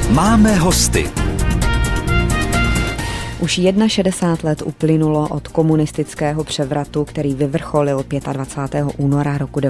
Máme hosty. Už 61 let uplynulo od komunistického převratu, který vyvrcholil 25. února roku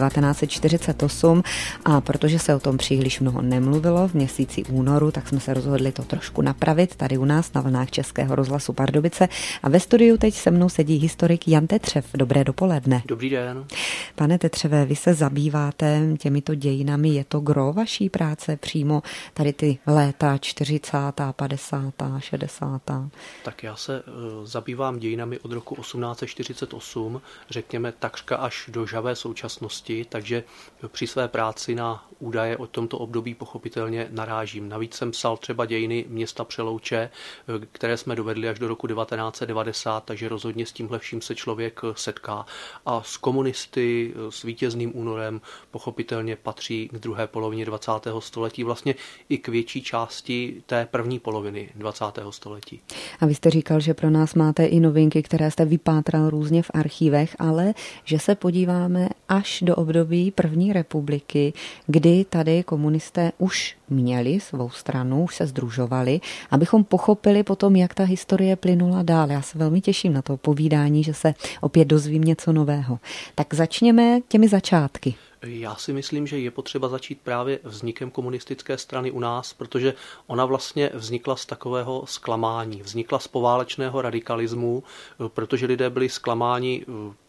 1948 a protože se o tom příliš mnoho nemluvilo v měsíci únoru, tak jsme se rozhodli to trošku napravit tady u nás na vlnách Českého rozhlasu Pardubice a ve studiu teď se mnou sedí historik Jan Tetřev. Dobré dopoledne. Dobrý den. Pane Tetřeve, vy se zabýváte těmito dějinami, je to gro vaší práce přímo tady ty léta 40., 50., 60. Tak já se zabývám dějinami od roku 1848, řekněme takřka až do žhavé současnosti, takže při své práci na údaje o tomto období pochopitelně narážím. Navíc jsem psal třeba dějiny města Přelouče, které jsme dovedli až do roku 1990, takže rozhodně s tímhle vším se člověk setká. A s komunisty, s vítězným únorem pochopitelně patří k druhé polovině 20. století, vlastně i k větší části té první poloviny 20. století. A vy jste říkal, že pro nás máte i novinky, které jste vypátral různě v archívech, ale že se podíváme až do období první republiky, kdy tady komunisté už měli svou stranu, už se sdružovali, abychom pochopili potom, jak ta historie plynula dál. Já se velmi těším na to povídání, že se opět dozvím něco nového. Tak začněme těmi začátky. Já si myslím, že je potřeba začít právě vznikem komunistické strany u nás, protože ona vlastně vznikla z takového zklamání, vznikla z poválečného radikalismu, protože lidé byli zklamáni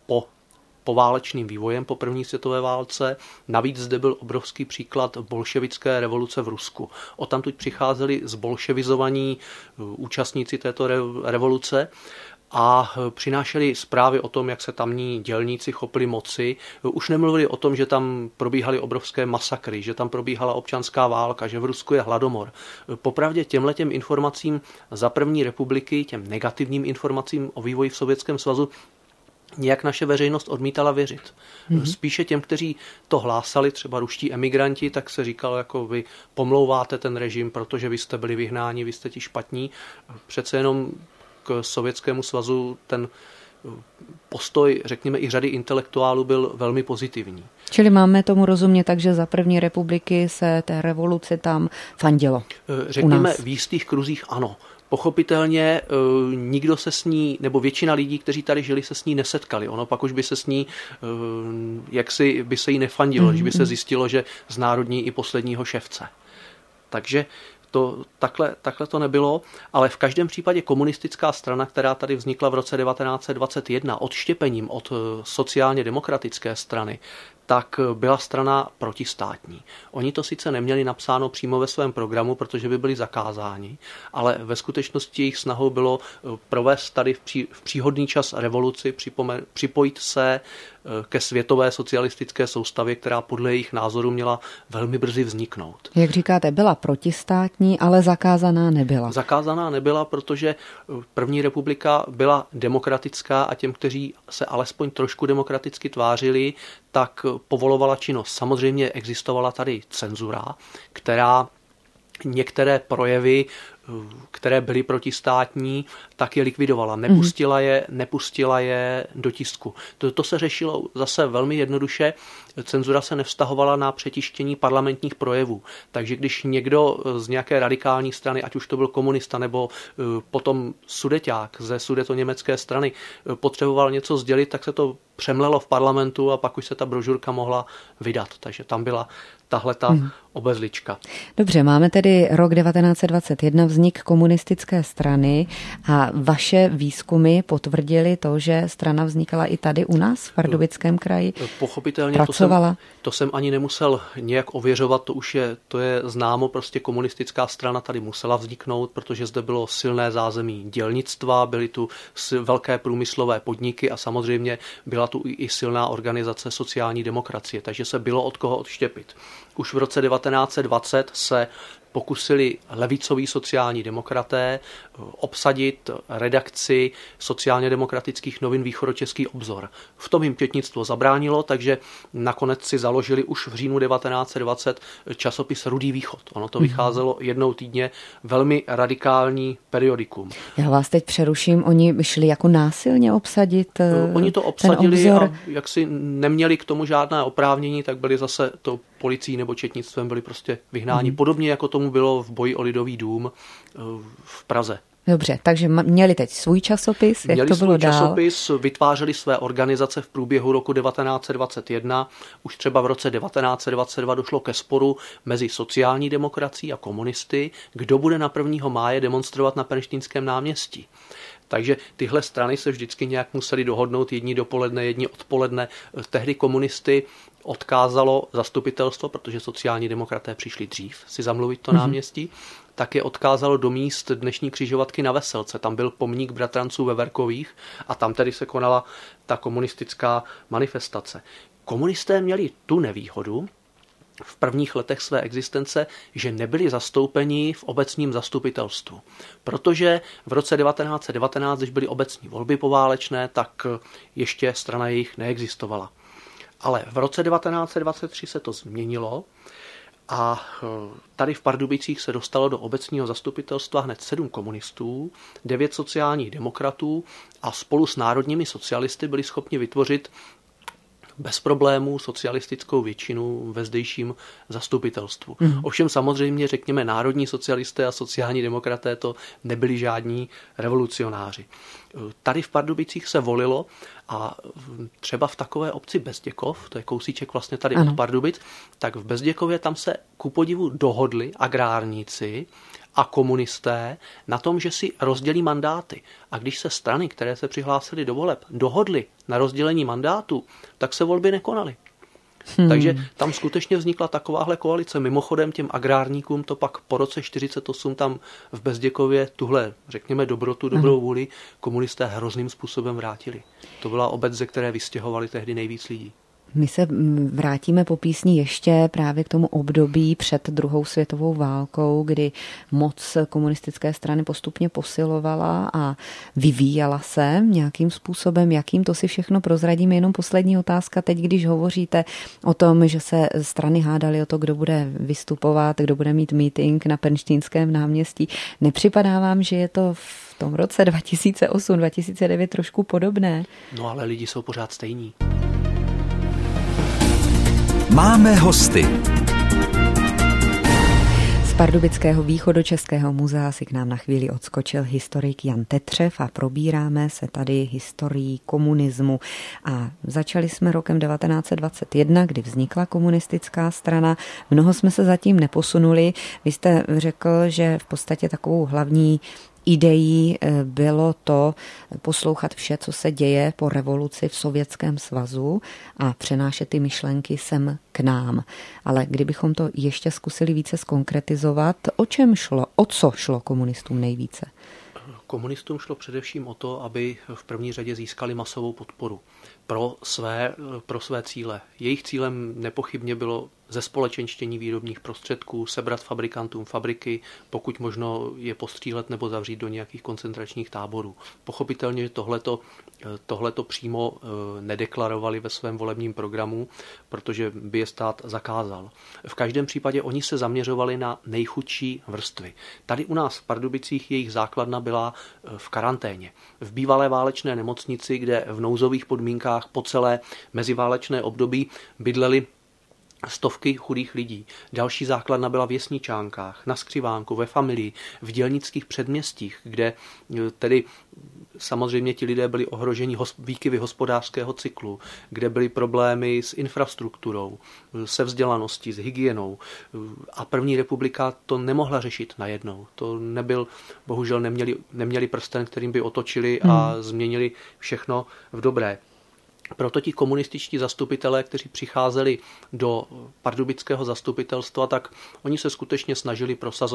poválečným vývojem po první světové válce. Navíc zde byl obrovský příklad bolševické revoluce v Rusku. Odtamtud přicházeli zbolševizovaní účastníci této revoluce a přinášeli zprávy o tom, jak se tamní dělníci chopili moci. Už nemluvili o tom, že tam probíhaly obrovské masakry, že tam probíhala občanská válka, že v Rusku je hladomor. Popravdě těmhletěm informacím za první republiky, těm negativním informacím o vývoji v Sovětském svazu, nějak naše veřejnost odmítala věřit. Spíše těm, kteří to hlásali, třeba ruští emigranti, tak se říkalo, jako vy pomlouváte ten režim, protože vy jste byli vyhnáni, vy jste ti špatní. Přece jenom k Sovětskému svazu ten postoj, řekněme, i řady intelektuálů byl velmi pozitivní. Čili máme tomu rozumět tak, že za první republiky se té revoluci tam fandilo. Řekněme, v jistých kruzích ano. Pochopitelně nikdo se s ní, nebo většina lidí, kteří tady žili, se s ní nesetkali. Ono pak už by se s ní, jaksi by se jí nefandilo, když by se zjistilo, že znárodní i posledního ševce. Takže takhle to nebylo, ale v každém případě komunistická strana, která tady vznikla v roce 1921 odštěpením od sociálně demokratické strany, tak byla strana protistátní. Oni to sice neměli napsáno přímo ve svém programu, protože by byli zakázáni, ale ve skutečnosti jejich snahou bylo provést tady v příhodný čas revoluci, připojit se ke světové socialistické soustavě, která podle jejich názoru měla velmi brzy vzniknout. Jak říkáte, byla protistátní, ale zakázaná nebyla. Zakázaná nebyla, protože první republika byla demokratická a těm, kteří se alespoň trošku demokraticky tvářili, tak povolovala činnost. Samozřejmě existovala tady cenzura, která některé projevy, které byly protistátní, tak je likvidovala. Nepustila je do tisku. To se řešilo zase velmi jednoduše. Cenzura se nevztahovala na přetištění parlamentních projevů. Takže když někdo z nějaké radikální strany, ať už to byl komunista nebo potom sudeťák ze sudetoněmecké strany, potřeboval něco sdělit, tak se to přemlelo v parlamentu a pak už se ta brožurka mohla vydat. Takže tam byla tahleta obezlička. Dobře, máme tedy rok 1921, vznik komunistické strany a vaše výzkumy potvrdily to, že strana vznikala i tady u nás v Pardubickém kraji. Pochopitelně pracovala. To jsem ani nemusel nějak ověřovat, to je známo, prostě komunistická strana tady musela vzniknout, protože zde bylo silné zázemí dělnictva, byly tu velké průmyslové podniky a samozřejmě byla tu i silná organizace sociální demokracie, takže se bylo od koho odštěpit. Už v roce 1920 se pokusili levicoví sociální demokraté obsadit redakci sociálně demokratických novin Východočeský obzor. V tom jim četnictvo zabránilo, takže nakonec si založili už v říjnu 1920 časopis Rudý východ. Ono to vycházelo jednou týdně, velmi radikální periodikum. Já vás teď přeruším, oni šli jako násilně obsadit Oni to obsadili a jak si neměli k tomu žádné oprávnění, tak byli zase to policií nebo četnictvem byli prostě vyhnáni. Podobně jako tomu tomu bylo v boji o Lidový dům v Praze. Dobře, takže měli teď svůj časopis, jak to bylo dál? Časopis, vytvářeli své organizace v průběhu roku 1921. Už třeba v roce 1922 došlo ke sporu mezi sociální demokracií a komunisty, kdo bude na 1. máje demonstrovat na Pernštejnském náměstí. Takže tyhle strany se vždycky nějak museli dohodnout, jedni dopoledne, jedni odpoledne. Tehdy komunisty odkázalo zastupitelstvo, protože sociální demokraté přišli dřív si zamluvit to náměstí, tak je odkázalo do míst dnešní křižovatky na Veselce. Tam byl pomník bratranců Veverkových a tam tedy se konala ta komunistická manifestace. Komunisté měli tu nevýhodu v prvních letech své existence, že nebyli zastoupeni v obecním zastupitelstvu. Protože v roce 1919, když byly obecní volby poválečné, tak ještě strana jejich neexistovala. Ale v roce 1923 se to změnilo a tady v Pardubicích se dostalo do obecního zastupitelstva hned 7 komunistů, 9 sociálních demokratů a spolu s národními socialisty byli schopni vytvořit bez problémů socialistickou většinu ve zdejším zastupitelstvu. Ovšem samozřejmě, řekněme, národní socialisté a sociální demokraté to nebyli žádní revolucionáři. Tady v Pardubicích se volilo a třeba v takové obci Bezděkov, to je kousíček vlastně tady od Pardubic, tak v Bezděkově tam se ku podivu dohodli agrárníci a komunisté na tom, že si rozdělí mandáty. A když se strany, které se přihlásily do voleb, dohodly na rozdělení mandátu, tak se volby nekonaly. Takže tam skutečně vznikla takováhle koalice. Mimochodem těm agrárníkům to pak po roce 1948 tam v Bezděkově tuhle, řekněme, dobrotu, dobrou vůli komunisté hrozným způsobem vrátili. To byla obec, ze které vystěhovali tehdy nejvíc lidí. My se vrátíme po písni ještě právě k tomu období před druhou světovou válkou, kdy moc komunistické strany postupně posilovala a vyvíjela se nějakým způsobem. Jakým, to si všechno prozradíme. Jenom poslední otázka. Teď, když hovoříte o tom, že se strany hádaly o to, kdo bude vystupovat, kdo bude mít meeting na Pernštejnském náměstí, nepřipadá vám, že je to v tom roce 2008-2009 trošku podobné? No ale lidi jsou pořád stejní. Máme hosty. Z Pardubického východočeského muzea si k nám na chvíli odskočil historik Jan Tetřev a probíráme se tady historií komunismu. A začali jsme rokem 1921, kdy vznikla komunistická strana. Mnoho jsme se zatím neposunuli. Vy jste řekl, že v podstatě takovou hlavní ideí bylo to poslouchat vše, co se děje po revoluci v Sovětském svazu a přenášet ty myšlenky sem k nám. Ale kdybychom to ještě zkusili více zkonkretizovat, o čem šlo, o co šlo komunistům nejvíce? Komunistům šlo především o to, aby v první řadě získali masovou podporu pro své cíle. Jejich cílem nepochybně bylo zespolečenštění výrobních prostředků, sebrat fabrikantům fabriky, pokud možno je postřílet nebo zavřít do nějakých koncentračních táborů. Pochopitelně, že tohleto přímo nedeklarovali ve svém volebním programu, protože by je stát zakázal. V každém případě oni se zaměřovali na nejchudší vrstvy. Tady u nás v Pardubicích jejich základna byla v karanténě. V bývalé válečné nemocnici, kde v nouzových podmínkách po celé meziválečné období bydleli stovky chudých lidí. Další základna byla v Jesničánkách, na Skřivánku, ve Familii, v dělnických předměstích, kde tedy samozřejmě ti lidé byli ohroženi výkyvy hospodářského cyklu, kde byly problémy s infrastrukturou, se vzdělaností, s hygienou. A první republika to nemohla řešit najednou. To nebyl, bohužel neměli prsten, kterým by otočili a změnili všechno v dobré. Proto ti komunističtí zastupitelé, kteří přicházeli do pardubického zastupitelstva, tak oni se skutečně snažili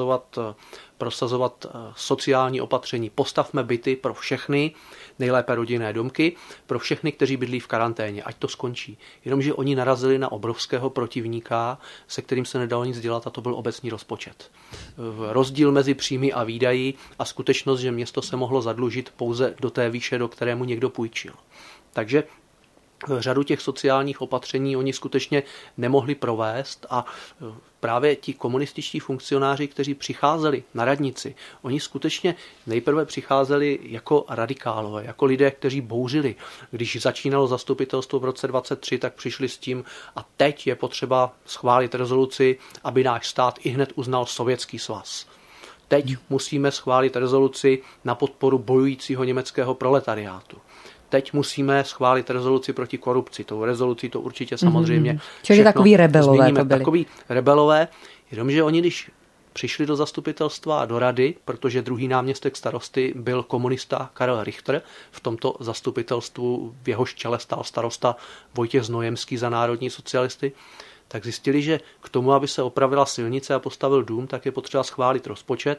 prosazovat sociální opatření. Postavme byty pro všechny, nejlépe rodinné domky, pro všechny, kteří bydlí v karanténě, ať to skončí. Jenomže oni narazili na obrovského protivníka, se kterým se nedalo nic dělat, a to byl obecní rozpočet. Rozdíl mezi příjmy a výdaji a skutečnost, že město se mohlo zadlužit pouze do té výše, do které mu někdo půjčil. Takže řadu těch sociálních opatření oni skutečně nemohli provést a právě ti komunističtí funkcionáři, kteří přicházeli na radnici, oni skutečně nejprve přicházeli jako radikálové, jako lidé, kteří bouřili. Když začínalo zastupitelstvo v roce 23, tak přišli s tím a teď je potřeba schválit rezoluci, aby náš stát ihned uznal Sovětský svaz. Teď musíme schválit rezoluci na podporu bojujícího německého proletariátu. Teď musíme schválit rezoluci proti korupci. Tou rezolucí to určitě samozřejmě Čili takový rebelové změníme. to byli. Takový rebelové, jenomže oni, když přišli do zastupitelstva a do rady, protože druhý náměstek starosty byl komunista Karel Richter, v tomto zastupitelstvu v jehož čele stál starosta Vojtěch Znojemský za národní socialisty, tak zjistili, že k tomu, aby se opravila silnice a postavil dům, tak je potřeba schválit rozpočet,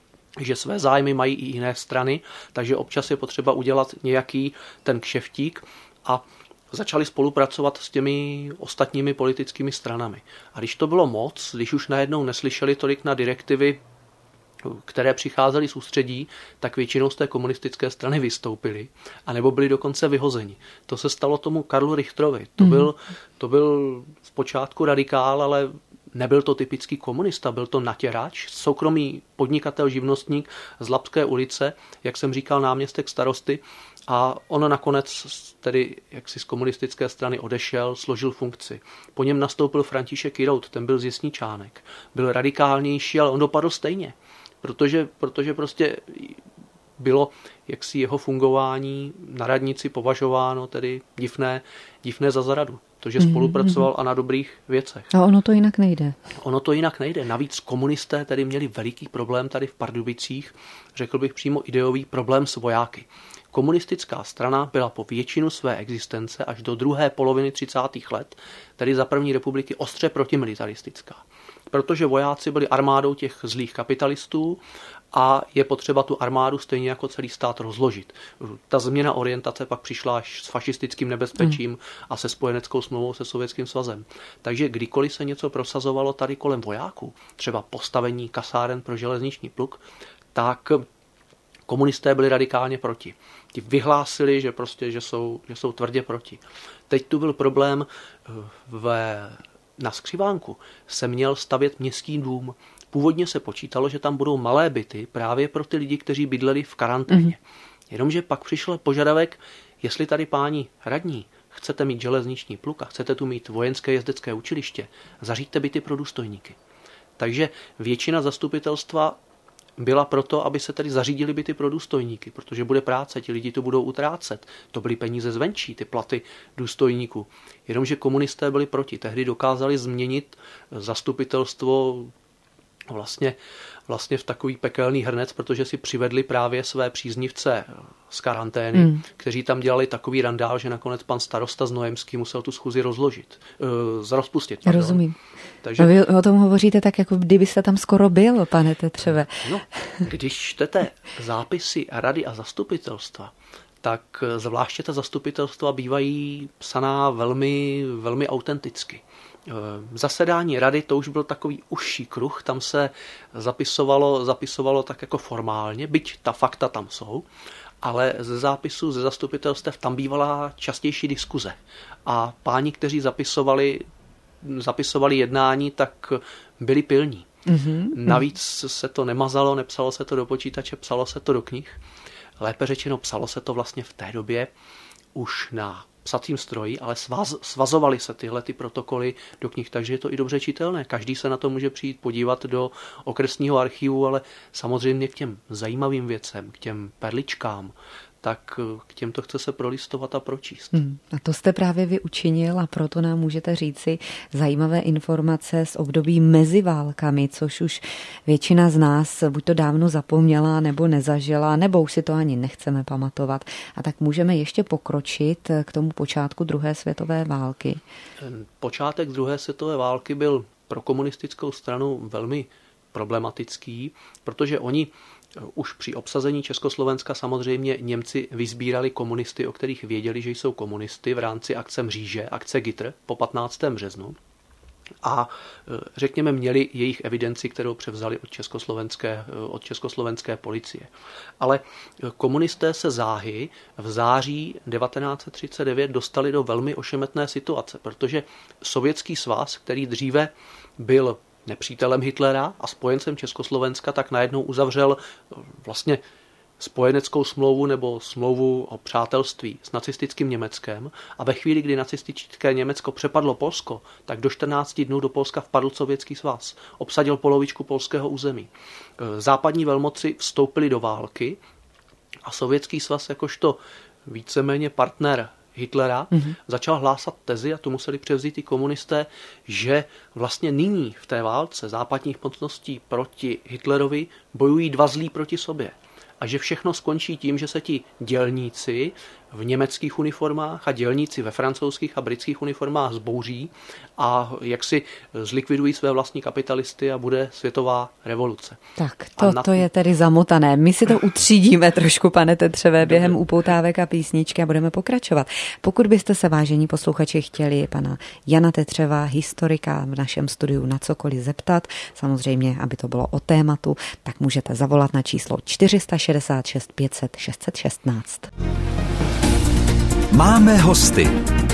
že své zájmy mají i jiné strany, takže občas je potřeba udělat nějaký ten kšeftík a začali spolupracovat s těmi ostatními politickými stranami. A když to bylo moc, když už najednou neslyšeli tolik na direktivy, které přicházely z ústředí, tak většinou z té komunistické strany vystoupili, anebo byli dokonce vyhozeni. To se stalo tomu Karlu Richterovi. To byl zpočátku radikál, ale nebyl to typický komunista, byl to natěrač, soukromý podnikatel, živnostník z Labské ulice, jak jsem říkal, náměstek starosty, a on nakonec tedy jaksi z komunistické strany odešel, složil funkci. Po něm nastoupil František Jirout, ten byl z Jesničánek. Byl radikálnější, ale on dopadl stejně, protože prostě bylo jaksi jeho fungování na radnici považováno tedy divné za zaradu. To, že spolupracoval a na dobrých věcech. A ono to jinak nejde. Ono to jinak nejde. Navíc komunisté tedy měli veliký problém tady v Pardubicích, řekl bych přímo ideový problém s vojáky. Komunistická strana byla po většinu své existence až do druhé poloviny 30. let, tedy za první republiky, ostře protimilitaristická. Protože vojáci byli armádou těch zlých kapitalistů a je potřeba tu armádu stejně jako celý stát rozložit. Ta změna orientace pak přišla až s fašistickým nebezpečím a se spojeneckou smlouvou se Sovětským svazem. Takže kdykoliv se něco prosazovalo tady kolem vojáků, třeba postavení kasáren pro železniční pluk, tak komunisté byli radikálně proti. Ti vyhlásili, že jsou tvrdě proti. Teď tu byl problém na Skřivánku se měl stavět městský dům. Původně se počítalo, že tam budou malé byty právě pro ty lidi, kteří bydleli v karanténě. Jenomže pak přišel požadavek, jestli tady páni radní chcete mít železniční pluk a chcete tu mít vojenské jezdecké učiliště, zařiďte byty pro důstojníky. Takže většina zastupitelstva byla proto, aby se tedy zařídili byty pro důstojníky, protože bude práce, ti lidi to budou utrácet. To byly peníze zvenčí, ty platy důstojníků. Jenomže komunisté byli proti. Tehdy dokázali změnit zastupitelstvo vlastně v takový pekelný hrnec, protože si přivedli právě své příznivce z karantény, kteří tam dělali takový randál, že nakonec pan starosta Znojemský musel tu schůzi rozpustit. Rozumím. Takže vy o tom hovoříte tak, jako kdybyste tam skoro byl, pane Tetřeve. No, když čtete zápisy rady a zastupitelstva, tak zvláště ta zastupitelstva bývají psaná velmi, velmi autenticky. Zasedání rady, to už byl takový užší kruh, tam se zapisovalo tak jako formálně, byť ta fakta tam jsou, ale ze zápisů, ze zastupitelstev tam bývala častější diskuze. A páni, kteří zapisovali jednání, tak byli pilní. Navíc se to nemazalo, nepsalo se to do počítače, psalo se to do knih. Lépe řečeno, psalo se to vlastně v té době už na psacím stroji, ale svazovaly se tyhle ty protokoly do knih, takže je to i dobře čitelné. Každý se na to může přijít podívat do okresního archivu, ale samozřejmě k těm zajímavým věcem, k těm perličkám, tak k těmto chce se prolistovat a pročíst. A to jste právě vy učinil a proto nám můžete říci zajímavé informace z období mezi válkami, což už většina z nás buď to dávno zapomněla, nebo nezažila, nebo už si to ani nechceme pamatovat. A tak můžeme ještě pokročit k tomu počátku druhé světové války. Počátek druhé světové války byl pro komunistickou stranu velmi problematický, protože oni už při obsazení Československa samozřejmě Němci vyzbírali komunisty, o kterých věděli, že jsou komunisty v rámci akce Mříže, akce Gitter po 15. březnu. a řekněme měli jejich evidenci, kterou převzali od československé policie. Ale komunisté se záhy v září 1939 dostali do velmi ošemetné situace, protože Sovětský svaz, který dříve byl nepřítelem Hitlera a spojencem Československa, tak najednou uzavřel vlastně spojeneckou smlouvu nebo smlouvu o přátelství s nacistickým Německem a ve chvíli, kdy nacistické Německo přepadlo Polsko, tak do 14 dnů do Polska vpadl Sovětský svaz. Obsadil polovičku polského území. Západní velmoci vstoupily do války a Sovětský svaz jakožto víceméně partner Hitlera začal hlásat tezi, a tu museli převzít i komunisté, že vlastně nyní v té válce západních mocností proti Hitlerovi bojují dva zlí proti sobě. A že všechno skončí tím, že se ti dělníci v německých uniformách a dělníci ve francouzských a britských uniformách zbouří a jak si zlikvidují své vlastní kapitalisty a bude světová revoluce. Tak, to je tedy zamotané. My si to utřídíme trošku, pane Tetřevé, během upoutávek a písničky a budeme pokračovat. Pokud byste se, vážení posluchači, chtěli pana Jana Tetřeva, historika, v našem studiu na cokoliv zeptat, samozřejmě, aby to bylo o tématu, tak můžete zavolat na číslo 466 500 616. Máme hosty.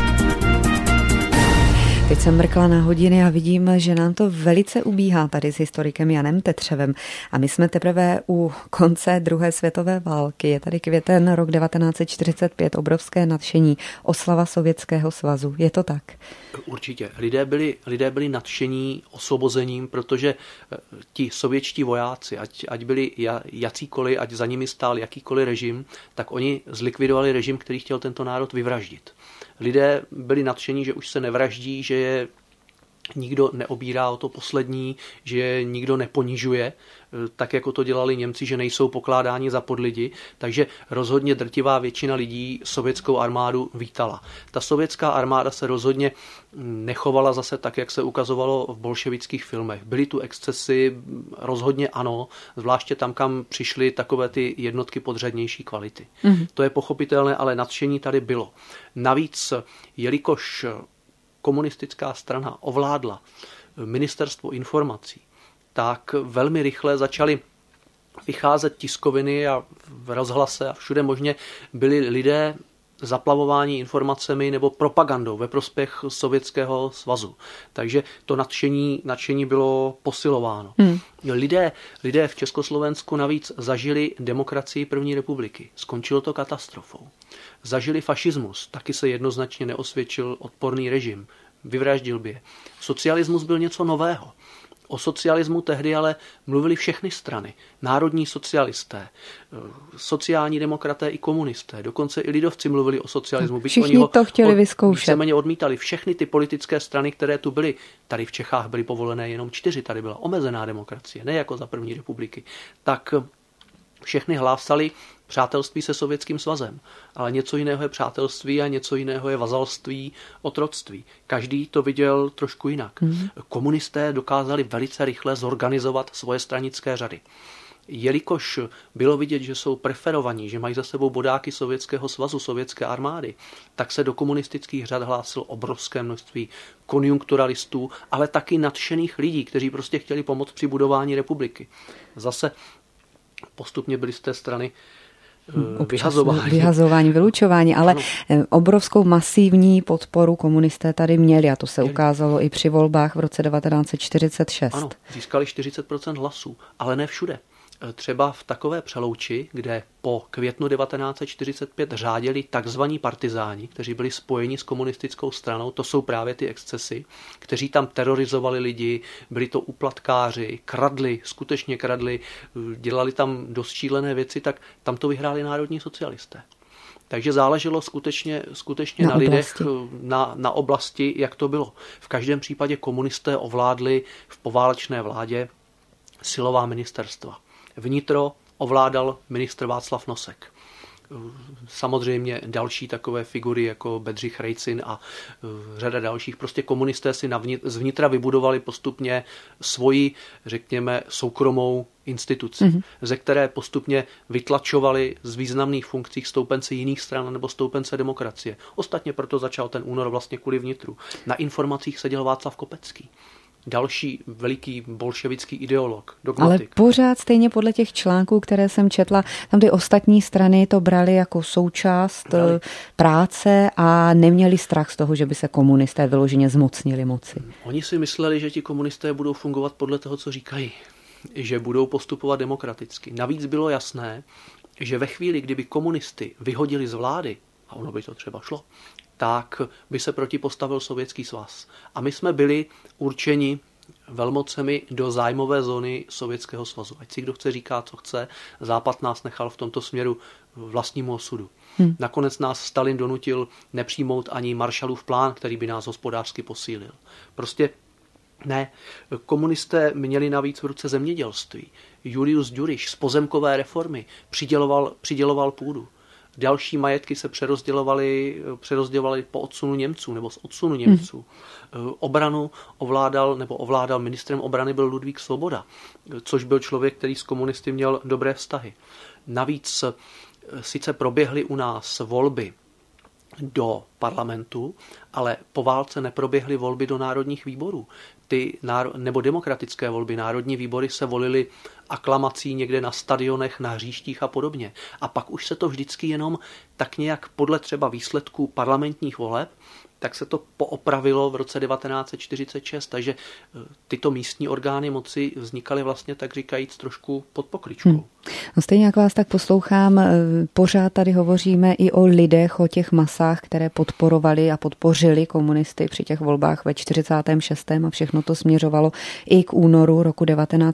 Teď jsem mrkla na hodiny a vidím, že nám to velice ubíhá tady s historikem Janem Tetřevem. A my jsme teprve u konce druhé světové války. Je tady květen, rok 1945, obrovské nadšení, oslava Sovětského svazu. Je to tak? Určitě. Lidé byli nadšení osvobozením, protože ti sovětští vojáci, ať byli jacíkoliv, ať za nimi stál jakýkoliv režim, tak oni zlikvidovali režim, který chtěl tento národ vyvraždit. Lidé byli nadšení, že už se nevraždí, že je nikdo neobírá o to poslední, že je nikdo neponižuje, tak jako to dělali Němci, že nejsou pokládáni za podlidi, takže rozhodně drtivá většina lidí sovětskou armádu vítala. Ta sovětská armáda se rozhodně nechovala zase tak, jak se ukazovalo v bolševických filmech. Byly tu excesy, rozhodně ano, zvláště tam, kam přišly takové ty jednotky podřadnější kvality. To je pochopitelné, ale nadšení tady bylo. Navíc, jelikož komunistická strana ovládla ministerstvo informací, tak velmi rychle začaly vycházet tiskoviny a v rozhlase a všude možně byli lidé zaplavováni informacemi nebo propagandou ve prospěch Sovětského svazu. Takže to nadšení bylo posilováno. Lidé v Československu navíc zažili demokracii první republiky. Skončilo to katastrofou. Zažili fašismus, taky se jednoznačně neosvědčil odporný režim. Vyvraždil by je. Socialismus byl něco nového. O socialismu tehdy ale mluvili všechny strany. Národní socialisté, sociální demokraté i komunisté. Dokonce i lidovci mluvili o socialismu. Všichni to chtěli vyzkoušet. Víceméně odmítali všechny ty politické strany, které tu byly. Tady v Čechách byly povolené jenom 4. Tady byla omezená demokracie, ne jako za první republiky. Tak všechny hlásali přátelství se Sovětským svazem. Ale něco jiného je přátelství a něco jiného je vazalství, otroctví. Každý to viděl trošku jinak. Komunisté dokázali velice rychle zorganizovat svoje stranické řady. Jelikož bylo vidět, že jsou preferovaní, že mají za sebou bodáky Sovětského svazu, sovětské armády, tak se do komunistických řad hlásilo obrovské množství konjunkturalistů, ale taky nadšených lidí, kteří prostě chtěli pomoct při budování republiky. Zase postupně byli z té strany vyhazování, vylučování, ale ano. Obrovskou masivní podporu komunisté tady měli a to se ukázalo i při volbách v roce 1946. Ano, získali 40% hlasů, ale ne všude. Třeba v takové Přelouči, kde po květnu 1945 řádili takzvaní partizáni, kteří byli spojeni s komunistickou stranou, to jsou právě ty excesy, kteří tam terorizovali lidi, byli to úplatkáři, skutečně kradli, dělali tam dost šílené věci, tak tam to vyhráli národní socialisté. Takže záleželo skutečně na lidech, na oblasti, jak to bylo. V každém případě komunisté ovládli v poválečné vládě silová ministerstva. Vnitro ovládal ministr Václav Nosek. samozřejmě další takové figury jako Bedřich Rejcin a řada dalších. Prostě komunisté si zvnitra vybudovali postupně svoji, řekněme, soukromou instituci, ze které postupně vytlačovali z významných funkcí stoupence jiných stran nebo stoupence demokracie. Ostatně proto začal ten únor vlastně kvůli vnitru. Na informacích seděl Václav Kopecký. Další veliký bolševický ideolog, dogmatik. Ale pořád stejně podle těch článků, které jsem četla, tam ty ostatní strany to brali jako součást práce a neměli strach z toho, že by se komunisté vyloženě zmocnili moci. Oni si mysleli, že ti komunisté budou fungovat podle toho, co říkají, že budou postupovat demokraticky. Navíc bylo jasné, že ve chvíli, kdyby komunisty vyhodili z vlády, a ono by to třeba šlo, tak by se protipostavil Sovětský svaz. A my jsme byli určeni velmocemi do zájmové zóny Sovětského svazu. Ať si kdo chce říká, co chce, Západ nás nechal v tomto směru vlastnímu osudu. Nakonec nás Stalin donutil nepřijmout ani Marshallův plán, který by nás hospodářsky posílil. Prostě ne, komunisté měli navíc v ruce zemědělství. Julius Ďuriš z pozemkové reformy přiděloval půdu. Další majetky se přerozdělovaly po odsunu Němců nebo z odsunu Němců. Obranu ovládal ministrem obrany byl Ludvík Svoboda, což byl člověk, který s komunisty měl dobré vztahy. Navíc sice proběhly u nás volby do parlamentu, ale po válce neproběhly volby do národních výborů. Nebo demokratické volby. Národní výbory se volily aklamací někde na stadionech, na hřištích a podobně. A pak už se to vždycky jenom tak nějak podle třeba výsledků parlamentních voleb, tak se to poopravilo v roce 1946, takže tyto místní orgány moci vznikaly vlastně tak říkajíc trošku pod pokličkou. No stejně jak vás tak poslouchám, pořád tady hovoříme i o lidech, o těch masách, které podporovali a podpořili komunisty při těch volbách ve 46. a všechno to směřovalo i k únoru roku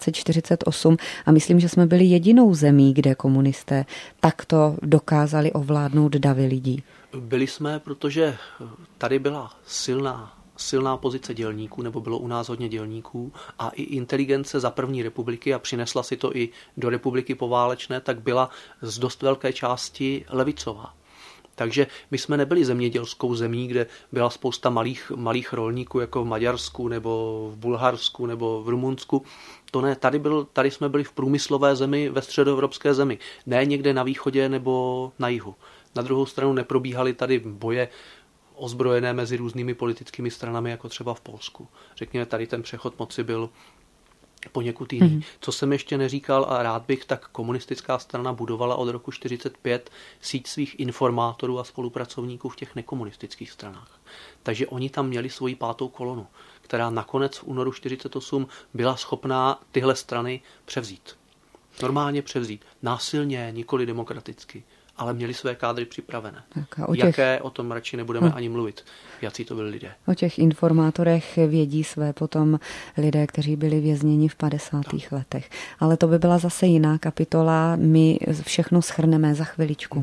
1948 a myslím, že jsme byli jedinou zemí, kde komunisté takto dokázali ovládnout davy lidí. Byli jsme, protože tady byla silná pozice dělníků, nebo bylo u nás hodně dělníků a i inteligence za první republiky a přinesla si to i do republiky poválečné, tak byla z dost velké části levicová. Takže my jsme nebyli zemědělskou zemí, kde byla spousta malých rolníků, jako v Maďarsku, nebo v Bulharsku, nebo v Rumunsku. To ne, tady jsme byli v průmyslové zemi, ve středoevropské zemi. Ne někde na východě nebo na jihu. Na druhou stranu neprobíhaly tady boje ozbrojené mezi různými politickými stranami, jako třeba v Polsku. Řekněme, tady ten přechod moci byl poněkud jiný. Co jsem ještě neříkal a rád bych, tak komunistická strana budovala od roku 1945 síť svých informátorů a spolupracovníků v těch nekomunistických stranách. Takže oni tam měli svoji pátou kolonu, která nakonec v únoru 1948 byla schopná tyhle strany převzít. Normálně převzít. Násilně, nikoli demokraticky. Ale měli své kádry připravené. Jaké, o tom radši nebudeme ani mluvit. Jací to byli lidé. O těch informátorech vědí své potom lidé, kteří byli vězněni v 50. letech. Ale to by byla zase jiná kapitola. My všechno shrneme za chviličku.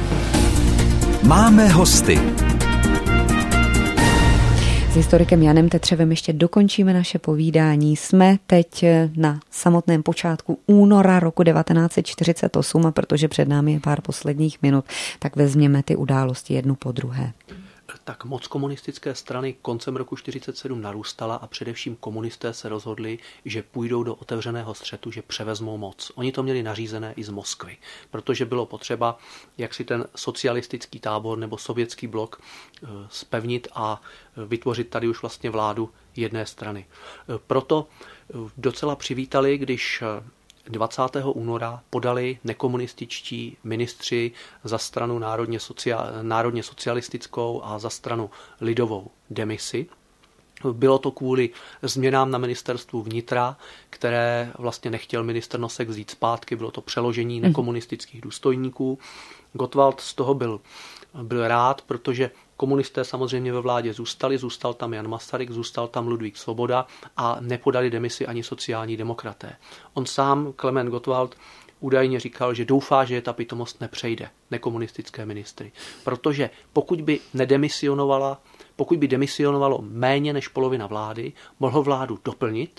Máme hosty. S historikem Janem Tetřevem ještě dokončíme naše povídání. Jsme teď na samotném počátku února roku 1948 a protože před námi je pár posledních minut, tak vezměme ty události jednu po druhé. Tak moc komunistické strany koncem roku 1947 narůstala a především komunisté se rozhodli, že půjdou do otevřeného střetu, že převezmou moc. Oni to měli nařízené i z Moskvy, protože bylo potřeba, jak si ten socialistický tábor nebo sovětský blok spevnit a vytvořit tady už vlastně vládu jedné strany. Proto docela přivítali, když 20. února podali nekomunističtí ministři za stranu národně socialistickou a za stranu lidovou demisi. Bylo to kvůli změnám na ministerstvu vnitra, které vlastně nechtěl ministr Nosek vzít zpátky, bylo to přeložení nekomunistických důstojníků. Gottwald z toho byl rád, protože komunisté samozřejmě ve vládě zůstal tam Jan Masaryk, zůstal tam Ludvík Svoboda a nepodali demisi ani sociální demokraté. On sám, Klement Gottwald, údajně říkal, že doufá, že ta pitomost nepřejde nekomunistické ministry. Protože pokud by demisionovalo méně než polovina vlády, mohl vládu doplnit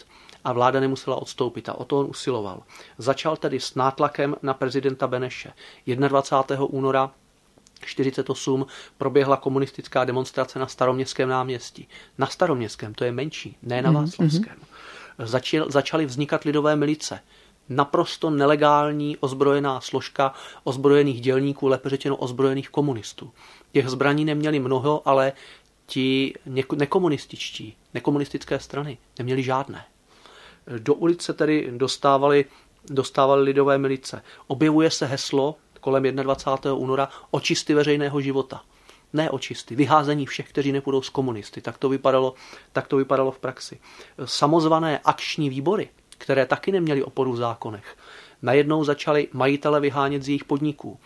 a vláda nemusela odstoupit a o to on usiloval. Začal tedy s nátlakem na prezidenta Beneše. 21. února 1948 proběhla komunistická demonstrace na Staroměstském náměstí. Na Staroměstském, to je menší, ne na Václavském. Začaly vznikat lidové milice. Naprosto nelegální ozbrojená složka ozbrojených dělníků, lépe řečeno ozbrojených komunistů. Těch zbraní neměli mnoho, ale ti nekomunistické strany neměli žádné. Do ulice tedy dostávaly lidové milice. Objevuje se heslo kolem 21. února očisty veřejného života. Ne očisty, vyházení všech, kteří nepůjdou s komunisty. Tak to vypadalo v praxi. Samozvané akční výbory, které taky neměly oporu v zákonech, najednou začali majitele vyhánět z jejich podniků.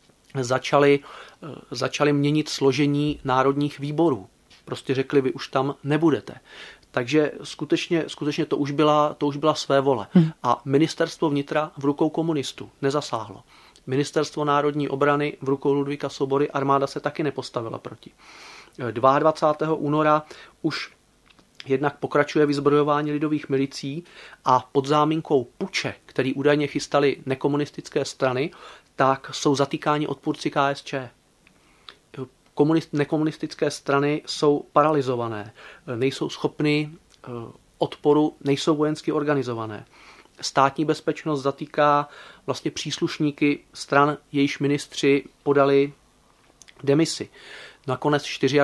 Začali měnit složení národních výborů. Prostě řekli, vy už tam nebudete. Takže skutečně to už byla své vole. A ministerstvo vnitra v rukou komunistů nezasáhlo. Ministerstvo národní obrany v rukou Ludvíka Svobory, armáda se taky nepostavila proti. 22. února už jednak pokračuje vyzbrojování lidových milicí a pod záminkou puče, který údajně chystali nekomunistické strany, tak jsou zatýkáni odpůrci KSČ. Nekomunistické strany jsou paralizované, nejsou schopny odporu, nejsou vojensky organizované. Státní bezpečnost zatýká vlastně příslušníky stran, jejichž ministři podali demisi. Nakonec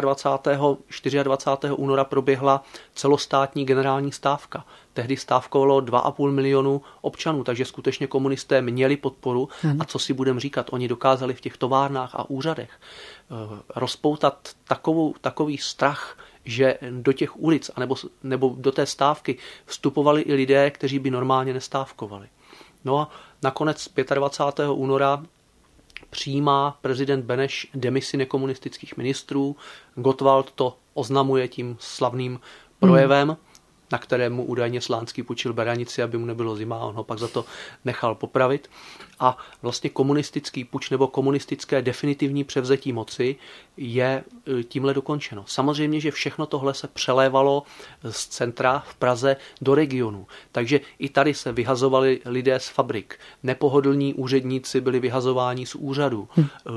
24. února proběhla celostátní generální stávka. Tehdy stávkovalo 2,5 milionu občanů, takže skutečně komunisté měli podporu. A co si budeme říkat, oni dokázali v těch továrnách a úřadech rozpoutat takový strach, že do těch ulic nebo do té stávky vstupovali i lidé, kteří by normálně nestávkovali. No a nakonec 25. února přijímá prezident Beneš demisi nekomunistických ministrů. Gottwald to oznamuje tím slavným projevem, na kterému údajně Slánský půjčil beranici, aby mu nebylo zima, a on ho pak za to nechal popravit. A vlastně komunistický puč nebo komunistické definitivní převzetí moci je tímhle dokončeno. Samozřejmě, že všechno tohle se přelévalo z centra v Praze do regionu. Takže i tady se vyhazovali lidé z fabrik. Nepohodlní úředníci byli vyhazováni z úřadů.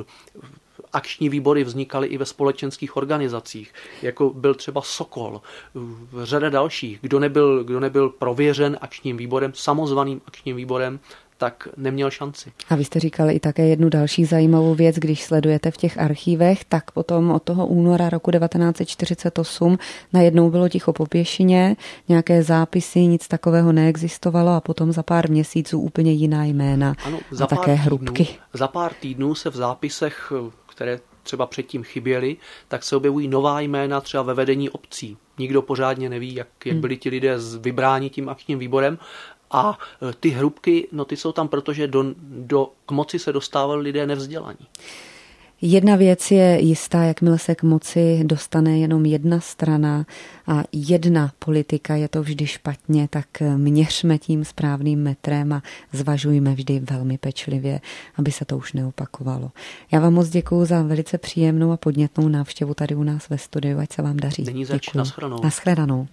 Akční výbory vznikaly i ve společenských organizacích, jako byl třeba Sokol, řada dalších. Kdo nebyl prověřen akčním výborem, samozvaným akčním výborem, tak neměl šanci. A vy jste říkali i také jednu další zajímavou věc, když sledujete v těch archívech, tak potom od toho února roku 1948 najednou bylo ticho po pěšině, nějaké zápisy, nic takového neexistovalo a potom za pár měsíců úplně jiná jména a také hrubky. Za pár týdnů se v zápisech, které třeba předtím chyběly, tak se objevují nová jména třeba ve vedení obcí. Nikdo pořádně neví, jak byli ti lidé vybráni tím akčním výborem. A ty hrubky, ty jsou tam, protože k moci se dostávali lidé nevzdělaní. Jedna věc je jistá, jakmile se k moci dostane jenom jedna strana a jedna politika, je to vždy špatně, tak měřme tím správným metrem a zvažujme vždy velmi pečlivě, aby se to už neopakovalo. Já vám moc děkuju za velice příjemnou a podnětnou návštěvu tady u nás ve studiu, ať se vám daří. Není zač, nashledanou. Nashledanou.